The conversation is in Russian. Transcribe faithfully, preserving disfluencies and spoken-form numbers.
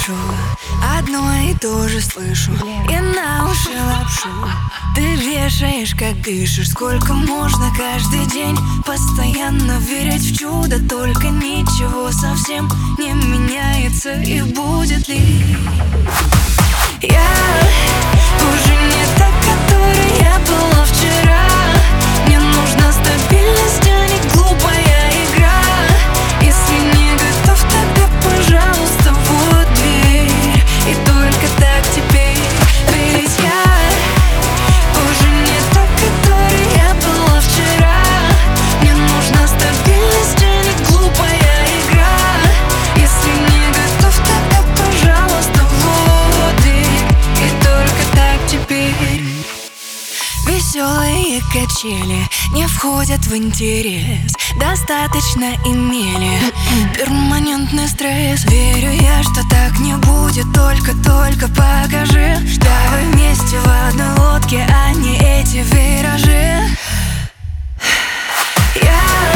дышу, одно и то же слышу, и на уши лапшу ты вешаешь, как дышишь. Сколько можно каждый день постоянно верить в чудо, только ничего совсем не меняется. И будет ли я уже не та, которой я была вчера? Мне нужна стабильность, а не глупая игра. Если не готов, тогда, пожалуйста, вот дверь. И только так теперь. Ведь я уже не та, которой я была вчера. Мне нужна стабильность, а не глупая игра. Если не готов, тогда, пожалуйста, вот дверь. И только так теперь. Веселые качели не входят в интерес. Достаточно имели перманентный стресс. Верю я, что так не будет, только-только покажи. Давай вместе в одной лодке, а не эти виражи. Я